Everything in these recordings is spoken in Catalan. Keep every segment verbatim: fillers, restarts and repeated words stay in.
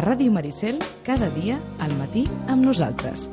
Ràdio Maricel, cada dia, al matí, amb nosaltres.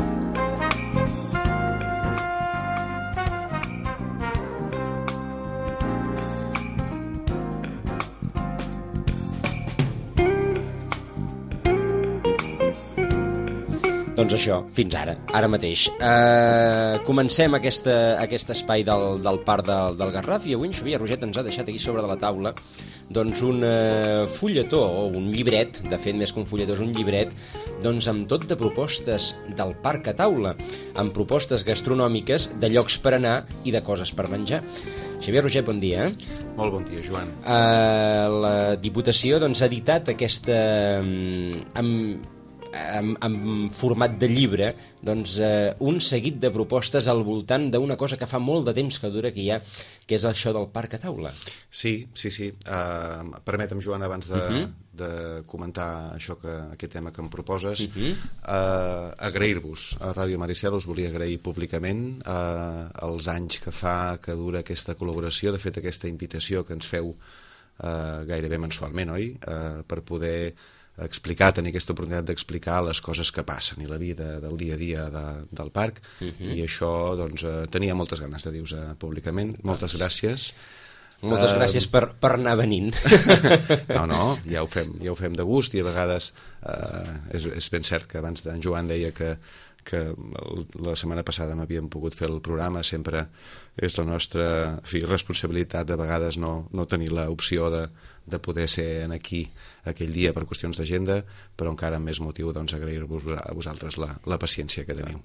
Doncs això, fins ara, ara mateix. Uh, comencem aquesta, aquest espai del, del Parc del, del Garraf i avui en Xavier Roget ens ha deixat aquí sobre de la taula doncs un uh, fulletó o un llibret, de fet més que un fulletó és un llibret, doncs amb tot de propostes del parc a taula, amb propostes gastronòmiques de llocs per anar i de coses per menjar. Xavier Roget, bon dia. Molt bon dia, Joan. Uh, la Diputació doncs, ha editat aquesta... Um, amb, En, en format de llibre doncs, eh, un seguit de propostes al voltant d'una cosa que fa molt de temps que dura que hi ha, que és això del parc a taula. Sí, sí, sí. Uh, permetem, Joan, abans de, uh-huh. de comentar això que, aquest tema que em proposes, uh-huh. uh, agrair-vos a Ràdio Maricel, us volia agrair públicament uh, els anys que fa que dura aquesta col·laboració, de fet aquesta invitació que ens feu uh, gairebé mensualment, oi? Uh, per poder explicar, tenir aquesta oportunitat d'explicar les coses que passen i la vida del dia a dia de, del parc, uh-huh. i això doncs, eh, tenia moltes ganes de dir-vos públicament. Moltes gràcies. Moltes uh, gràcies per, per anar venint. No, no, ja ho fem, ja ho fem de gust i a vegades eh, és, és ben cert que abans en Joan deia que que la setmana passada no havíem pogut fer el programa, sempre és la nostra en fi, responsabilitat de vegades no, no tenir l'opció de, de poder ser aquí aquell dia per qüestions d'agenda, però encara amb més motiu doncs, agrair-vos a vosaltres la, la paciència que teniu.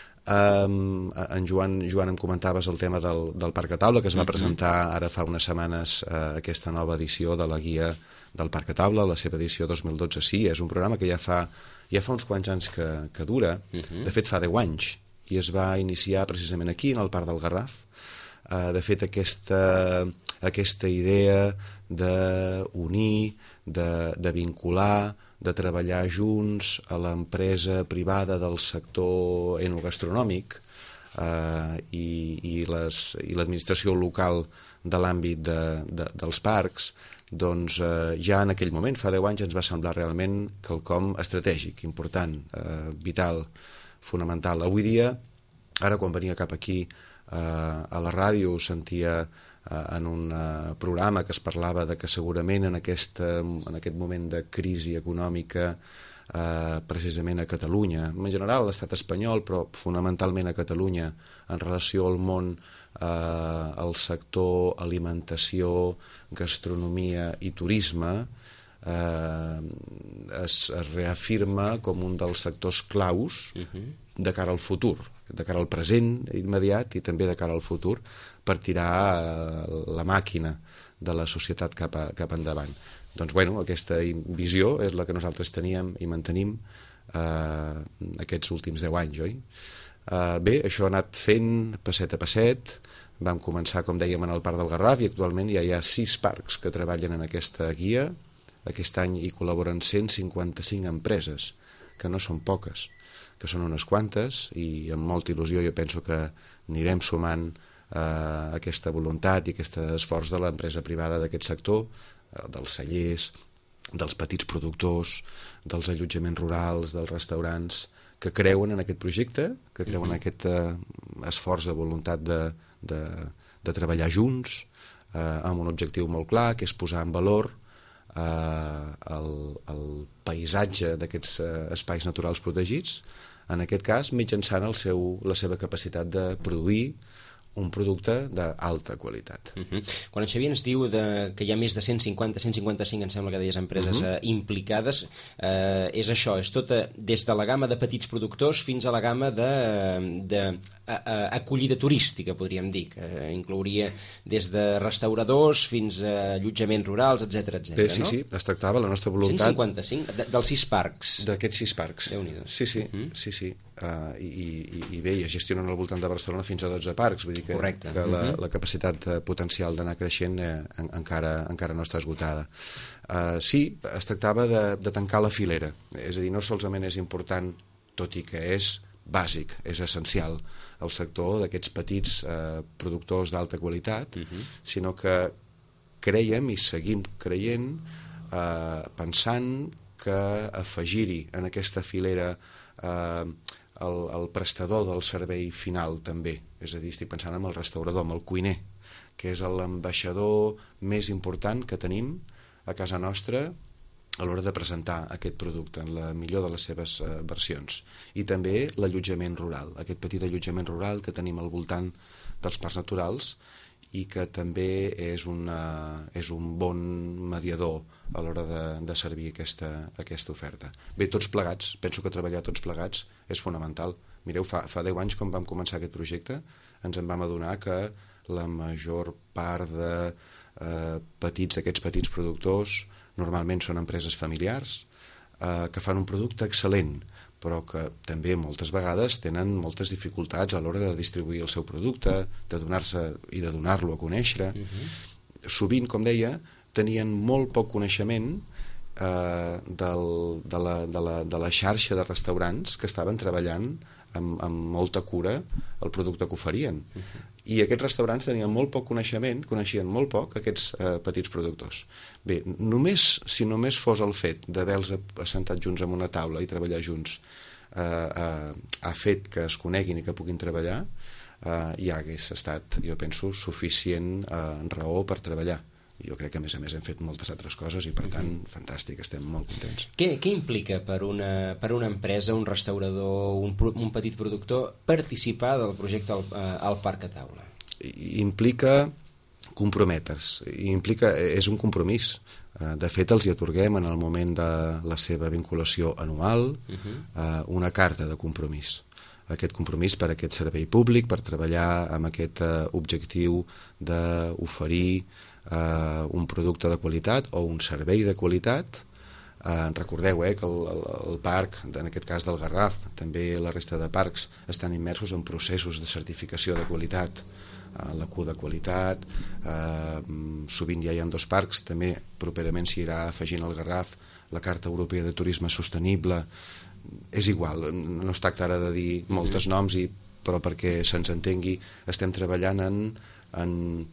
Um, en Joan, Joan em comentaves el tema del, del Parc a Taula, que es va presentar ara fa unes setmanes uh, aquesta nova edició de la guia del Parc a Taula, la seva edició dos mil dotze. Sí, és un programa que ja fa ja fa uns quants anys que, que dura, uh-huh. de fet fa deu anys, i es va iniciar precisament aquí, en el Parc del Garraf. Uh, de fet, aquesta, aquesta idea d'unir, de, de vincular, de treballar junts a l'empresa privada del sector enogastronòmic uh, i, i, les, i l'administració local de l'àmbit de, de, dels parcs, doncs eh, ja en aquell moment, fa deu anys, ens va semblar realment quelcom estratègic, important, eh, vital, fonamental. Avui dia, ara quan venia cap aquí eh, a la ràdio, sentia eh, en un eh, programa que es parlava de que segurament en, aquesta, en aquest moment de crisi econòmica, eh, precisament a Catalunya, en general a l'estat espanyol, però fonamentalment a Catalunya, en relació al món, eh, el sector alimentació, gastronomia i turisme eh, es, es reafirma com un dels sectors claus uh-huh. de cara al futur, de cara al present immediat i també de cara al futur, per tirar eh, la màquina de la societat cap, a, cap endavant. Doncs bueno, aquesta visió és la que nosaltres teníem i mantenim eh, aquests últims deu anys, oi? Eh, bé, això ha anat fent passet a passet. Vam començar, com dèiem, en el Parc del Garraf i actualment ja hi ha sis parcs que treballen en aquesta guia. Aquest any hi col·laboren cent cinquanta-cinc empreses, que no són poques, que són unes quantes, i amb molta il·lusió jo penso que anirem sumant eh, aquesta voluntat i aquest esforç de l'empresa privada d'aquest sector, eh, dels cellers, dels petits productors, dels allotjaments rurals, dels restaurants, que creuen en aquest projecte, que creuen en aquest eh, esforç de voluntat de De, de treballar junts eh, amb un objectiu molt clar, que és posar en valor eh, el, el paisatge d'aquests eh, espais naturals protegits, en aquest cas mitjançant el seu, la seva capacitat de produir un producte d'alta qualitat. Uh-huh. Quan en Xavier ens diu de, que hi ha més de cent cinquanta, cent cinquanta-cinc, em sembla que deies, empreses uh-huh. eh, implicades, eh, és això, és tota des de la gamma de petits productors fins a la gamma de, de a, a, acollida turística, podríem dir, que eh, inclouria des de restauradors fins a allotjaments rurals, etcètera, etcètera. Bé, sí, no? sí, es tractava la nostra voluntat... cent cinquanta-cinc, de, dels sis parcs. D'aquests sis parcs. Déu-n'hi-do. Sí, sí, uh-huh. sí, sí. Uh, i, i, i bé, ja gestionen al voltant de Barcelona fins a dotze parcs, vull dir que, Correcte. que la, uh-huh. la capacitat potencial d'anar creixent eh, en, encara, encara no està esgotada. Uh, sí, es tractava de, de tancar la filera, és a dir, no solament és important, tot i que és bàsic, és essencial el sector d'aquests petits eh, productors d'alta qualitat, uh-huh. sinó que creiem i seguim creient, eh, pensant que afegir-hi en aquesta filera eh, el, el prestador del servei final també. És a dir, estic pensant en el restaurador, en el cuiner, que és l'ambaixador més important que tenim a casa nostra a l'hora de presentar aquest producte en la millor de les seves eh, versions. I també l'allotjament rural, aquest petit allotjament rural que tenim al voltant dels parcs naturals i que també és, una, és un bon mediador a l'hora de, de servir aquesta, aquesta oferta. Bé, tots plegats, penso que treballar tots plegats és fonamental. Mireu, fa, fa deu anys, quan vam començar aquest projecte, ens en vam adonar que la major part de eh, petits, d'aquests petits productors, normalment són empreses familiars eh, que fan un producte excel·lent, però que també moltes vegades tenen moltes dificultats a l'hora de distribuir el seu producte, de donar-se i de donar-lo a conèixer. Uh-huh. Sovint, com deia, tenien molt poc coneixement eh, del, de, la, de, la, de la xarxa de restaurants que estaven treballant amb, amb molta cura el producte que oferien. Uh-huh. I aquests restaurants tenien molt poc coneixement, coneixien molt poc aquests eh, petits productors. Bé, només, si només fos el fet d'haver-los assentat junts en una taula i treballar junts eh, eh, ha fet que es coneguin i que puguin treballar, eh, ja hagués estat, jo penso, suficient eh, raó per treballar. Jo crec que a més a més hem fet moltes altres coses i per tant, fantàstic, estem molt contents. Què, què implica per una, per una empresa, un restaurador, un, un petit productor participar del projecte al, al Parc a Taula? Implica comprometre's, implica, és un compromís. De fet, els hi atorguem en el moment de la seva vinculació anual uh-huh. una carta de compromís. Aquest compromís per a aquest servei públic, per treballar amb aquest objectiu d'oferir Uh, un producte de qualitat o un servei de qualitat. Uh, recordeu eh, que el, el, el parc, en aquest cas del Garraf, també la resta de parcs estan immersos en processos de certificació de qualitat, uh, la Q de qualitat, uh, sovint ja hi ha dos parcs, també properament s'hi irà afegint al Garraf la Carta Europea de Turisme Sostenible. És igual, no es tracta ara de dir moltes noms, i, però perquè se'ns entengui, estem treballant en, en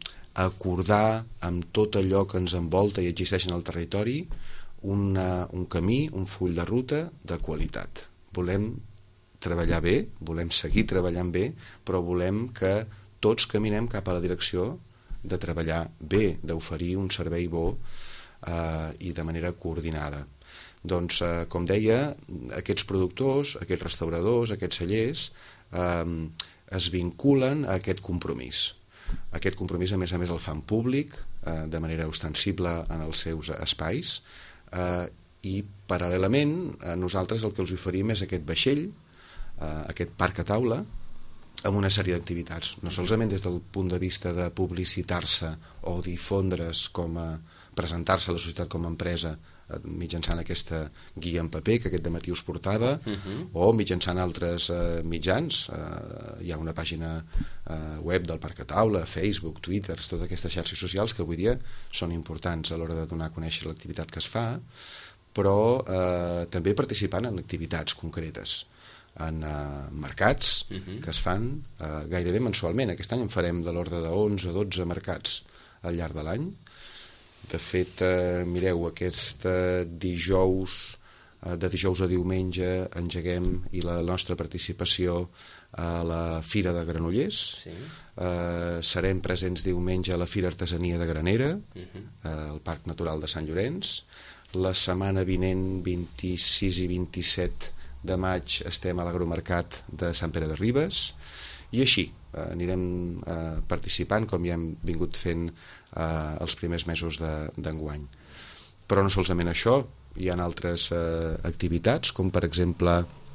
acordar amb tot allò que ens envolta i existeix en el territori una, un camí, un full de ruta de qualitat. Volem treballar bé, volem seguir treballant bé, però volem que tots caminem cap a la direcció de treballar bé, d'oferir un servei bo eh, i de manera coordinada. Doncs, eh, com deia, aquests productors, aquests restauradors, aquests cellers eh, es vinculen a aquest compromís. Aquest compromís, a més a més, el fan públic, eh, de manera ostensible en els seus espais, eh, i paral·lelament a nosaltres el que els oferim és aquest vaixell, eh, aquest parc a taula, amb una sèrie d'activitats, no solament des del punt de vista de publicitar-se o difondre's, com a presentar-se a la societat com a empresa mitjançant aquesta guia en paper que aquest dematí us portava, uh-huh. o mitjançant altres eh, mitjans. Eh, hi ha una pàgina eh, web del Parc a Taula, Facebook, Twitter, totes aquestes xarxes socials que avui dia són importants a l'hora de donar a conèixer l'activitat que es fa, però eh, també participant en activitats concretes, en eh, mercats uh-huh. que es fan eh, gairebé mensualment. Aquest any en farem de l'ordre de onze a dotze mercats al llarg de l'any. De fet, eh, mireu, aquest eh, dijous, eh, de dijous a diumenge, engeguem i la nostra participació a la Fira de Granollers. Sí. Eh, serem presents diumenge a la Fira Artesania de Granera, uh-huh. eh, al Parc Natural de Sant Llorenç. La setmana vinent, vint-i-sis i vint-i-set de maig, estem a l'Agromercat de Sant Pere de Ribes. I així, eh, anirem eh, participant, com ja hem vingut fent eh, els primers mesos d'enguany. De, Però no solament això, hi ha altres eh, activitats, com per exemple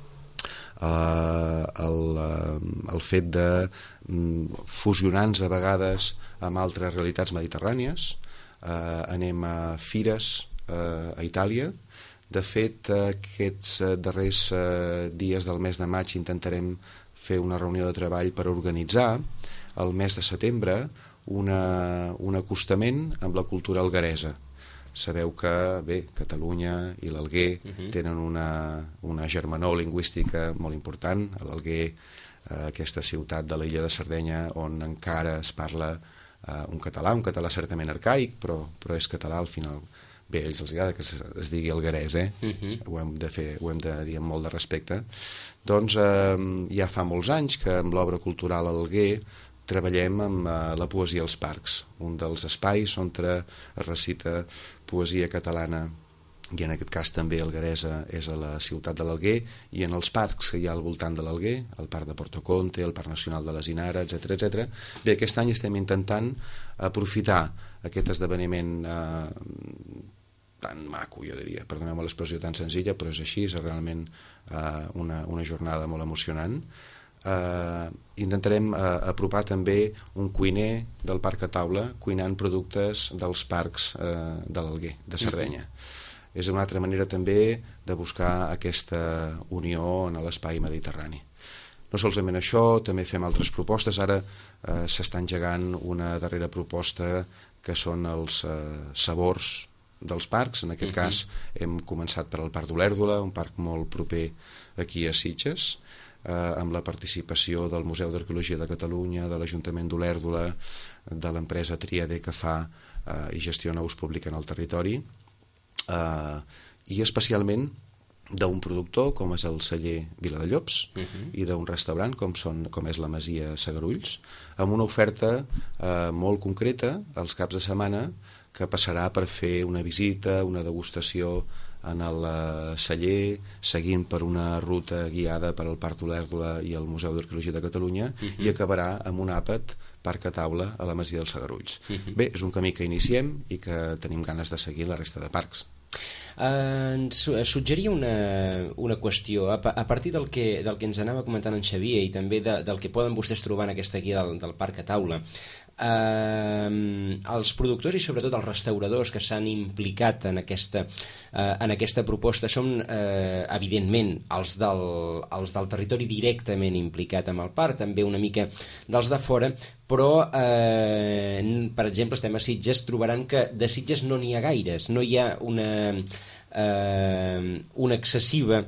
eh, el, el fet de mm, fusionar-nos a vegades amb altres realitats mediterrànies. Eh, anem a fires eh, a Itàlia. De fet, aquests darrers eh, dies del mes de maig intentarem fer una reunió de treball per organitzar el mes de setembre una, un acostament amb la cultura algueresa. Sabeu que, bé, Catalunya i l'Alguer uh-huh. tenen una, una germanor lingüística molt important. A l'Alguer, eh, aquesta ciutat de l'illa de Sardenya, on encara es parla eh, un català, un català certament arcaic, però, però és català al final. bé, a ells els agrada que es, es digui alguerès, eh? Uh-huh. Ho hem de fer, ho hem de dir amb molt de respecte. Doncs eh, ja fa molts anys que amb l'obra cultural Alguer treballem amb eh, la poesia als parcs, un dels espais on es recita poesia catalana, i en aquest cas també algueresa és a la ciutat de l'Alguer, i en els parcs que hi ha al voltant de l'Alguer, el Parc de Porto Conte, el Parc Nacional de les Inara, etcètera, etcètera. Bé, aquest any estem intentant aprofitar aquest esdeveniment eh, tan maco, jo diria, perdoneu-me l'expressió tan senzilla, però és així, és realment eh, una, una jornada molt emocionant. Eh, intentarem eh, apropar també un cuiner del Parc a Taula cuinant productes dels parcs eh, de l'Alguer, de Sardenya. Mm-hmm. És una altra manera també de buscar aquesta unió en l'espai mediterrani. No solament això, també fem altres propostes. Ara eh, s'està engegant una darrera proposta que són els eh, sabors dels parcs. En aquest uh-huh. cas hem començat per al Parc d'Olèrdola, un parc molt proper aquí a Sitges, eh, amb la participació del Museu d'Arqueologia de Catalunya, de l'Ajuntament d'Olèrdola, de l'empresa Tríade que fa eh, i gestiona ús públic en el territori, Uh, i especialment d'un productor com és el celler Viladellobs uh-huh. i d'un restaurant com, són, com és la Masia Sagarulls, amb una oferta uh, molt concreta els caps de setmana que passarà per fer una visita, una degustació en el uh, celler, seguint per una ruta guiada per al Parc d'Olèrdola i el Museu d'Arqueologia de Catalunya uh-huh. i acabarà amb un àpat Parc a Taula a la Masia dels Sagarulls. Uh-huh. Bé, és un camí que iniciem i que tenim ganes de seguir la resta de parcs. Uh, ens suggeria una, una qüestió a, a partir del que, del que ens anava comentant en Xavier i també de, del que poden vostès trobar en aquesta guia del, del Parc a Taula. Uh, els productors i sobretot els restauradors que s'han implicat en aquesta, uh, en aquesta proposta són uh, evidentment els del, els del territori directament implicat amb el parc, també una mica dels de fora, però eh, per exemple estem a Sitges, trobaran que de Sitges no n'hi ha gaires, no hi ha una, eh, una excessiva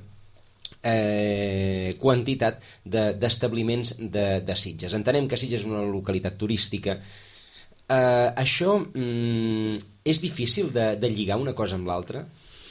Eh, quantitat d'establiments de, de, de Sitges. Entenem que Sitges és una localitat turística. Eh, això mm, és difícil de, de lligar una cosa amb l'altra?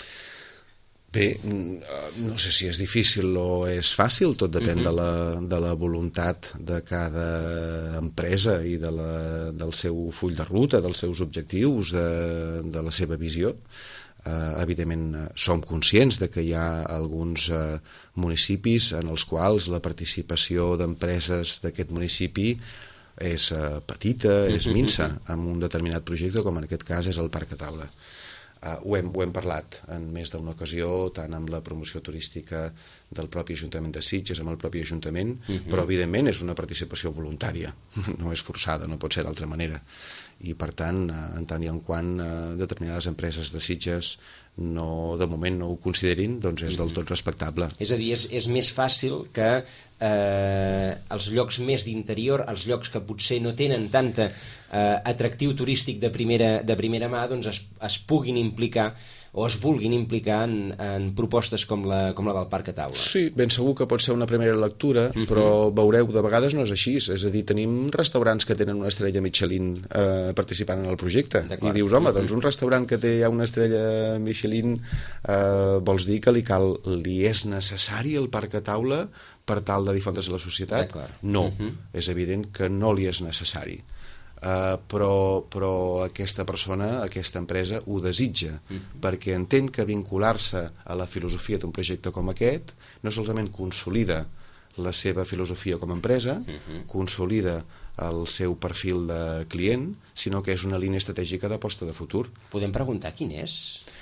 Bé, no sé si és difícil o és fàcil, tot depèn uh-huh. de, la, de la voluntat de cada empresa i de la, del seu full de ruta, dels seus objectius, de, de la seva visió. Uh, evidentment uh, som conscients de que hi ha alguns uh, municipis en els quals la participació d'empreses d'aquest municipi és uh, petita, és minsa en un determinat projecte, com en aquest cas és el Parc a Taula. Uh, ho, hem, ho hem parlat en més d'una ocasió, tant amb la promoció turística del propi Ajuntament de Sitges, amb el propi Ajuntament, uh-huh. però evidentment és una participació voluntària, no és forçada, no pot ser d'altra manera. I per tant, en tant i en quant determinades empreses de Sitges no, de moment no ho considerin, doncs és del tot respectable. És a dir, és, és més fàcil que eh, els llocs més d'interior, els llocs que potser no tenen tanta eh, atractiu turístic de primera, de primera mà, doncs es, es puguin implicar o es vulguin implicar en, en propostes com la, com la del Parc a Taula. Sí, ben segur que pot ser una primera lectura, uh-huh. però veureu, de vegades no és així, és a dir, tenim restaurants que tenen una estrella Michelin eh, participant en el projecte, i dius, home, uh-huh. doncs un restaurant que té ja una estrella Michelin eh, vols dir que li cal, li és necessari el Parc a Taula per tal de difondre's a la societat? No, uh-huh. és evident que no li és necessari. Uh, però, però aquesta persona, aquesta empresa ho desitja, mm-hmm. perquè entén que vincular-se a la filosofia d'un projecte com aquest no solament consolida la seva filosofia com a empresa, mm-hmm. consolida el seu perfil de client, sinó que és una línia estratègica d'aposta de futur. Podem preguntar quin és?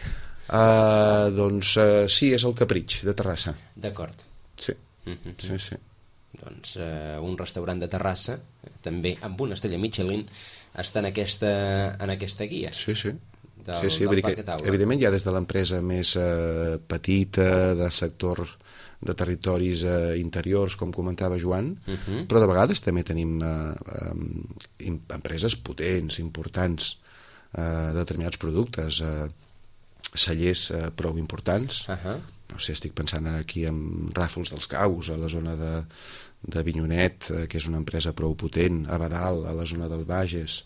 Uh, doncs uh, sí, és el Capritx de Terrassa. D'acord. Sí, mm-hmm. sí, sí. Doncs eh, un restaurant de Terrassa, també amb una estrella Michelin, està en aquesta, en aquesta guia. Sí, sí. Del, sí, sí. del Vull dir que, evidentment, ja des de l'empresa més eh, petita, de sector de territoris eh, interiors, com comentava Joan, uh-huh. però de vegades també tenim eh, eh, empreses potents, importants, eh, determinats productes, eh, cellers eh, prou importants. Uh-huh. No sé, estic pensant aquí en Ràfols dels Caus, a la zona de, de Vinyonet, eh, que és una empresa prou potent, a Badal, a la zona del Bages,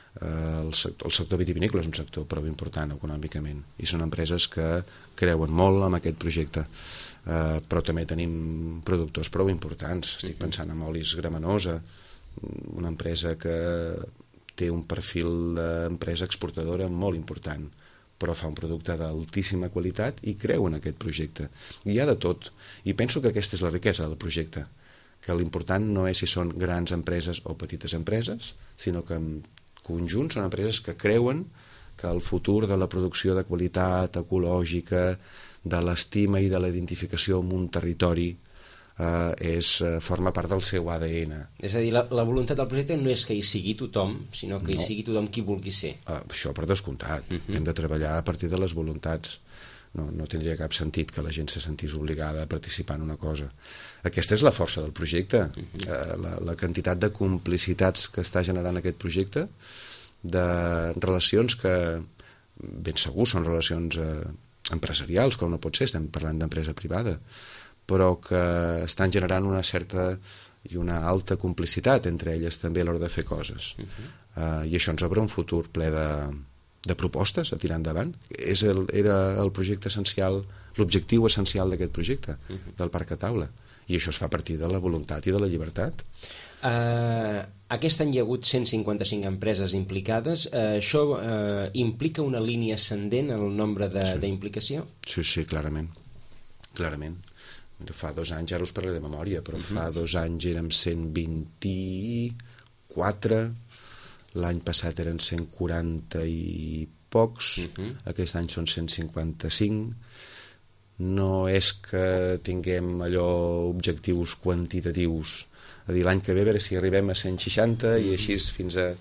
el sector, el sector vitivinícola és un sector prou important econòmicament i són empreses que creuen molt en aquest projecte, uh, però també tenim productors prou importants. Estic pensant en Olis Gramenosa, una empresa que té un perfil d'empresa exportadora molt important, però fa un producte d'altíssima qualitat i creu en aquest projecte. I hi ha de tot, i penso que aquesta és la riquesa del projecte, que l'important no és si són grans empreses o petites empreses, sinó que en conjunt són empreses que creuen que el futur de la producció de qualitat ecològica, de l'estima i de la identificació amb un territori eh, és, forma part del seu A D N. És a dir, la, la voluntat del projecte no és que hi sigui tothom, sinó que no. hi sigui tothom qui vulgui ser. Uh, això per descomptat. Uh-huh. Hem de treballar a partir de les voluntats. No, no tindria cap sentit que la gent se sentís obligada a participar en una cosa. Aquesta és la força del projecte, uh-huh. eh, la, la quantitat de complicitats que està generant aquest projecte, de relacions que ben segur són relacions eh, empresarials, com no pot ser, estem parlant d'empresa privada, però que estan generant una certa i una alta complicitat entre elles també a l'hora de fer coses. Uh-huh. eh, I això ens obre un futur ple de de propostes a tirar endavant. És el, era el projecte essencial, l'objectiu essencial d'aquest projecte, uh-huh. del Parc a Taula. I això es fa a partir de la voluntat i de la llibertat. Uh, aquest any hi ha hagut cent cinquanta-cinc empreses implicades. Uh, això uh, implica una línia ascendent en el nombre d'implicació? Sí. sí, sí, clarament. Clarament. Fa dos anys, ara us parlaré de memòria, però uh-huh. fa dos anys érem cent vint-i-quatre, l'any passat eren cent quaranta i pocs, uh-huh. aquest any són cent cinquanta-cinc. No és que tinguem allò objectius quantitatius, a dir, l'any que ve a veure si arribem a cent seixanta uh-huh. i així fins a...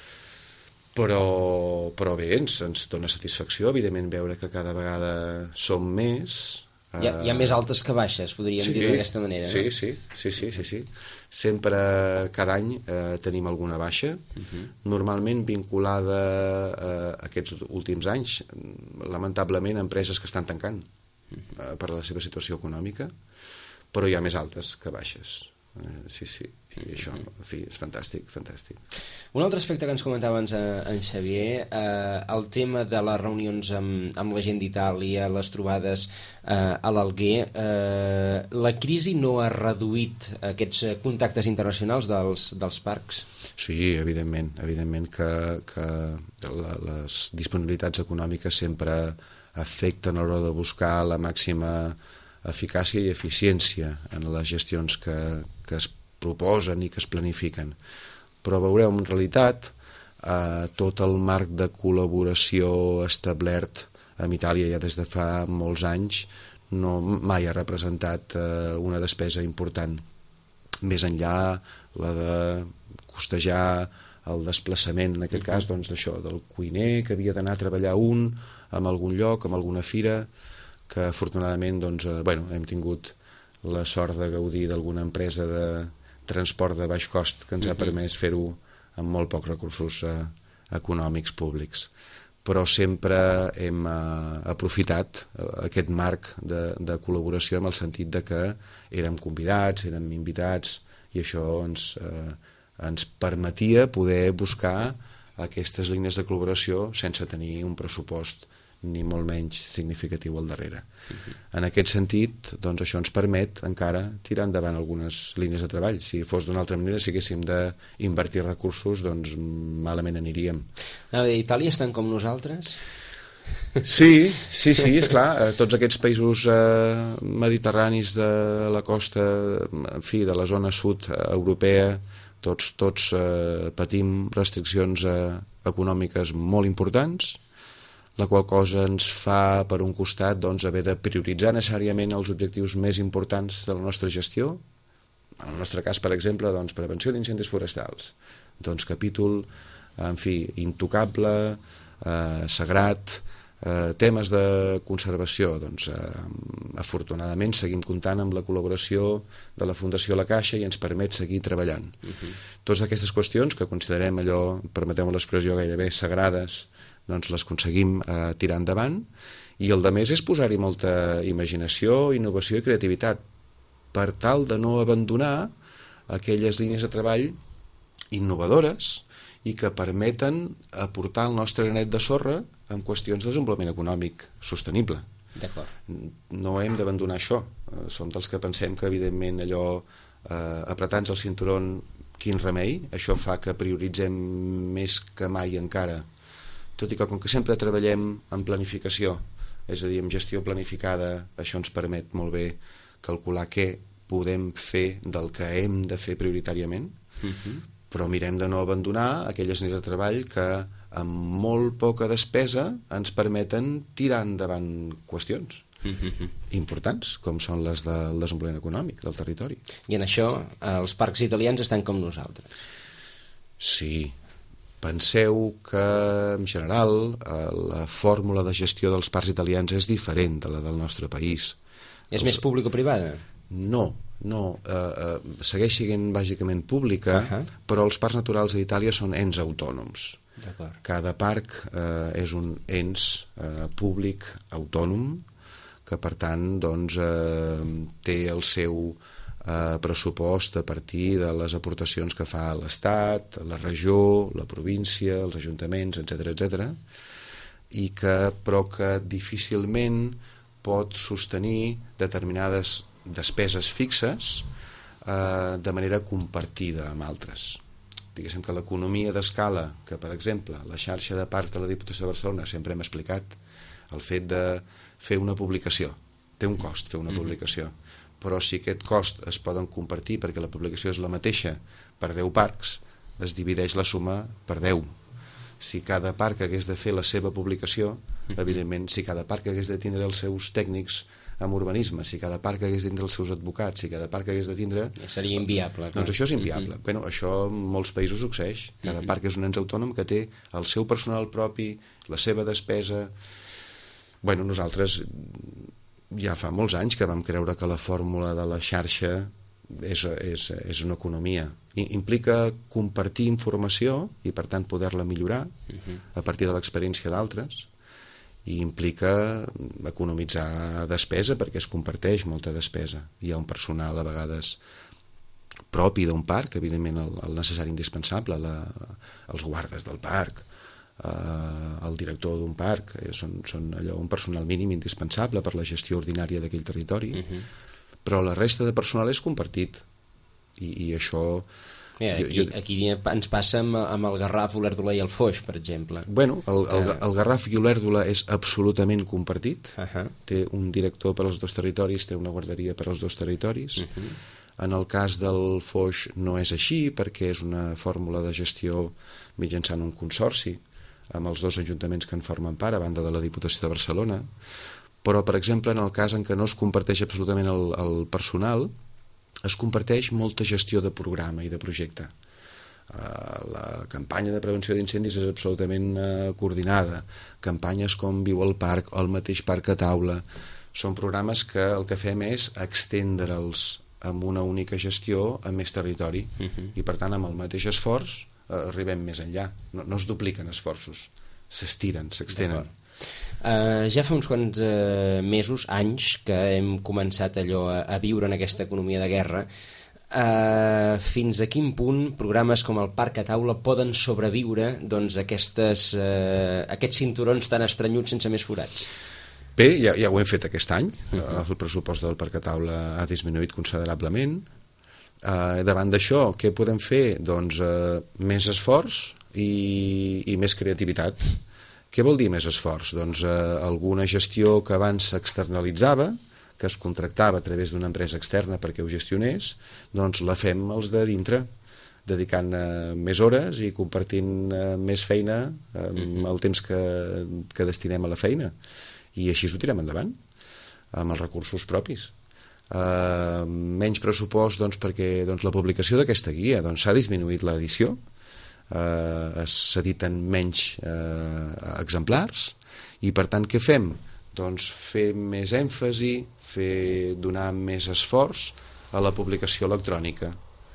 Però, però bé, ens, ens dona satisfacció, evidentment, veure que cada vegada som més. Hi ha, hi ha més altes que baixes, podríem sí, dir d'aquesta manera. Sí, no? sí, sí, sí, sí, sí. Sempre, cada any, eh, tenim alguna baixa, uh-huh. normalment vinculada a aquests últims anys, lamentablement, a empreses que estan tancant uh-huh. eh, per la seva situació econòmica, però hi ha més altes que baixes. Eh, sí, sí, i això, en fi, és fantàstic, fantàstic. Un altre aspecte que ens comentava en, en Xavier, eh, el tema de les reunions amb, amb la gent d'Itàlia, les trobades eh, a l'Alguer, eh, la crisi no ha reduït aquests contactes internacionals dels, dels parcs? Sí, evidentment, evidentment que, que la, les disponibilitats econòmiques sempre afecten a l'hora de buscar la màxima eficàcia i eficiència en les gestions que, que es proposen i que es planifiquen. Però veureu, en realitat, eh, tot el marc de col·laboració establert amb Itàlia ja des de fa molts anys no mai ha representat eh, una despesa important. Més enllà la de costejar el desplaçament, en aquest cas, doncs, d'això, del cuiner, que havia d'anar a treballar un en algun lloc, en alguna fira, que afortunadament doncs, eh, bueno, hem tingut la sort de gaudir d'alguna empresa de transport de baix cost que ens ha permès fer-ho amb molt pocs recursos eh, econòmics públics. Però sempre hem eh, aprofitat eh, aquest marc de, de col·laboració en el sentit de que érem convidats, érem invitats, i això ens, eh, ens permetia poder buscar aquestes línies de col·laboració sense tenir un pressupost ni molt menys significatiu al darrere. Uh-huh. En aquest sentit, doncs això ens permet encara tirar endavant algunes línies de treball. Si fos d'una altra manera, si haguéssim d'invertir recursos, doncs malament aniríem. No, Itàlia estan com nosaltres? Sí, sí, sí, esclar, tots aquests països eh, mediterranis de la costa, en fi, de la zona sud europea, tots, tots eh, patim restriccions eh, econòmiques molt importants, la qual cosa ens fa, per un costat, doncs, haver de prioritzar necessàriament els objectius més importants de la nostra gestió. En el nostre cas, per exemple, doncs, prevenció d'incendis forestals. Doncs capítol, en fi, intocable, eh, sagrat, eh, temes de conservació. Doncs, eh, afortunadament, seguim comptant amb la col·laboració de la Fundació La Caixa i ens permet seguir treballant. Uh-huh. Totes aquestes qüestions, que considerem allò, permeteu-me l'expressió, gairebé sagrades, doncs les aconseguim eh, tirar endavant, i el de més és posar-hi molta imaginació, innovació i creativitat per tal de no abandonar aquelles línies de treball innovadores i que permeten aportar el nostre granet de sorra en qüestions de desenvolupament econòmic sostenible. D'acord. No hem d'abandonar això. Som dels que pensem que, evidentment, allò, eh, apretant-nos el cinturón, quin remei, això fa que prioritzem més que mai encara. Tot i que, com que sempre treballem en planificació, és a dir, en gestió planificada, això ens permet molt bé calcular què podem fer del que hem de fer prioritàriament, uh-huh. però mirem de no abandonar aquelles línies de treball que amb molt poca despesa ens permeten tirar endavant qüestions uh-huh. importants, com són les del desenvolupament econòmic del territori. I en això els parcs italians estan com nosaltres. Sí. Penseu que, en general, la fórmula de gestió dels parcs italians és diferent de la del nostre país. És els... més pública o privada? No, no. Eh, eh, segueix sent bàsicament pública, uh-huh. però els parcs naturals d'Itàlia són ens autònoms. Cada parc eh, és un ens eh, públic autònom que, per tant, doncs, eh, té el seu eh, pressupost a partir de les aportacions que fa l'Estat, la regió, la província, els ajuntaments, etcètera, etcètera, i que, però que difícilment pot sostenir determinades despeses fixes eh, de manera compartida amb altres. Diguéssim que l'economia d'escala, que, per exemple, la xarxa de parcs de la Diputació de Barcelona sempre hem explicat, el fet de fer una publicació, té un cost fer una mm-hmm. publicació, però si aquest cost es poden compartir perquè la publicació és la mateixa per deu parcs, es divideix la suma per deu. Si cada parc hagués de fer la seva publicació, mm-hmm. evidentment, si cada parc hagués de tindre els seus tècnics amb urbanisme, si cada parc hagués de tindre els seus advocats, si cada parc hagués de tindre... Seria inviable. Clar. Doncs això és inviable. Mm-hmm. Bueno, això en molts països succeeix. Cada mm-hmm. parc és un ens autònom que té el seu personal propi, la seva despesa... Bueno, nosaltres ja fa molts anys que vam creure que la fórmula de la xarxa és, és, és una economia. I, implica compartir informació i, per tant, poder-la millorar mm-hmm. a partir de l'experiència d'altres, i implica economitzar despesa perquè es comparteix molta despesa. Hi ha un personal a vegades propi d'un parc, evidentment el, el necessari indispensable, la, els guardes del parc, eh, el director d'un parc, eh, són, són allò, un personal mínim indispensable per la gestió ordinària d'aquell territori, uh-huh. però la resta de personal és compartit i, i això... Mira, aquí, jo, jo... aquí ens passa amb, amb el Garraf, l'Olèrdola i el Foix, per exemple. Bueno, el, el, el Garraf i l'Olèrdola és absolutament compartit. Uh-huh. Té un director per als dos territoris, té una guarderia per als dos territoris. Uh-huh. En el cas del Foix no és així, perquè és una fórmula de gestió mitjançant un consorci amb els dos ajuntaments que en formen part, a banda de la Diputació de Barcelona. Però, per exemple, en el cas en què no es comparteix absolutament el, el personal, es comparteix molta gestió de programa i de projecte. Uh, la campanya de prevenció d'incendis és absolutament uh, coordinada. Campanyes com Viu al Parc o el mateix Parc a Taula són programes que el que fem és extendre'ls amb una única gestió a més territori uh-huh. i, per tant, amb el mateix esforç uh, arribem més enllà. No, no es dupliquen esforços, s'estiren, s'extenen. Uh, ja fa uns quants uh, mesos, anys, que hem començat allò a, a viure en aquesta economia de guerra. Uh, fins a quin punt programes com el Parc a Taula poden sobreviure doncs, aquestes, uh, aquests cinturons tan estrenyuts sense més forats? Bé, ja, ja ho hem fet aquest any. Uh-huh. El pressupost del Parc a Taula ha disminuït considerablement. Uh, davant d'això, què podem fer? Doncs uh, més esforç i, i més creativitat. Què vol dir més esforç? Doncs eh, alguna gestió que abans s'externalitzava, que es contractava a través d'una empresa externa perquè ho gestionés, doncs la fem els de dintre, dedicant eh, més hores i compartint eh, més feina eh, amb el temps que, que destinem a la feina. I així ho tirem endavant, amb els recursos propis. Eh, menys pressupost doncs, perquè doncs, la publicació d'aquesta guia doncs, s'ha disminuït l'edició, Uh, s'editen menys uh, exemplars i, per tant, què fem? Doncs fer més èmfasi, fer, donar més esforç a la publicació electrònica,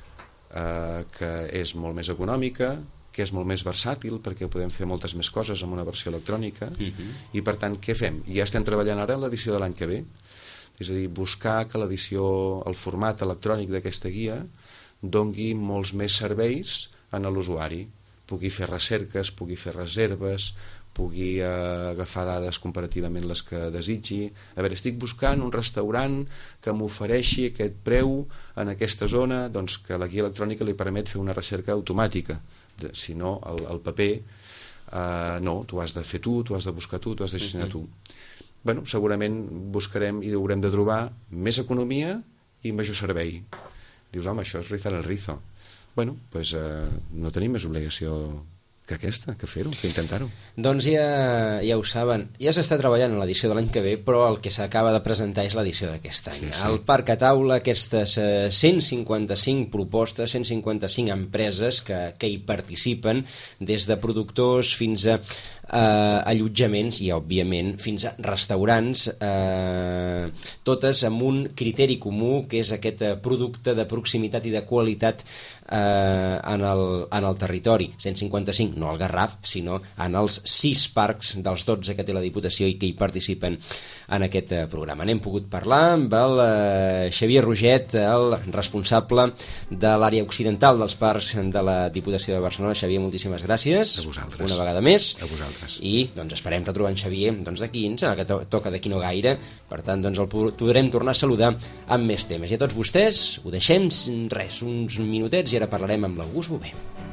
uh, que és molt més econòmica, que és molt més versàtil perquè podem fer moltes més coses amb una versió electrònica. Uh-huh. I, per tant, què fem? Ja estem treballant ara en l'edició de l'any que ve, és a dir, buscar que l'edició, el format electrònic d'aquesta guia dongui molts més serveis a l'usuari, pugui fer recerques, pugui fer reserves, pugui eh, agafar dades comparativament les que desitgi. A veure, estic buscant un restaurant que m'ofereixi aquest preu en aquesta zona, doncs que la guia electrònica li permet fer una recerca automàtica. De, si no, el, el paper, eh, no, tu has de fer tu, tu has de buscar tu, tu has de gestionar tu. Bueno, segurament buscarem i haurem de trobar més economia i major servei. Dius, home, això és rizar el rizo. Bueno, doncs eh, no tenim més obligació que aquesta, que fer-ho, que intentar-ho. Doncs ja, ja ho saben, ja s'està treballant en l'edició de l'any que ve, però el que s'acaba de presentar és l'edició d'aquest any. Sí, sí. El Parc a Taula, aquestes eh, cent cinquanta-cinc propostes, cent cinquanta-cinc empreses que, que hi participen, des de productors fins a eh, allotjaments i, òbviament, fins a restaurants, eh, totes amb un criteri comú, que és aquest eh, producte de proximitat i de qualitat eh, en, el, en el territori. cent cinquanta-cinc no al Garraf, sinó en els sis parcs dels dotze que té la Diputació i que hi participen en aquest eh, programa. N'hem pogut parlar amb el eh, Xavier Roget, el responsable de l'àrea occidental dels parcs de la Diputació de Barcelona. Xavier, moltíssimes gràcies. A vosaltres. Una vegada més. A vosaltres. I doncs, esperem retrobar en Xavier doncs, d'aquí, em sembla que to toca d'aquí no gaire, per tant doncs, el podrem tornar a saludar amb més temes. I a tots vostès ho deixem res, uns minutets, i ara parlarem amb l'August Bové.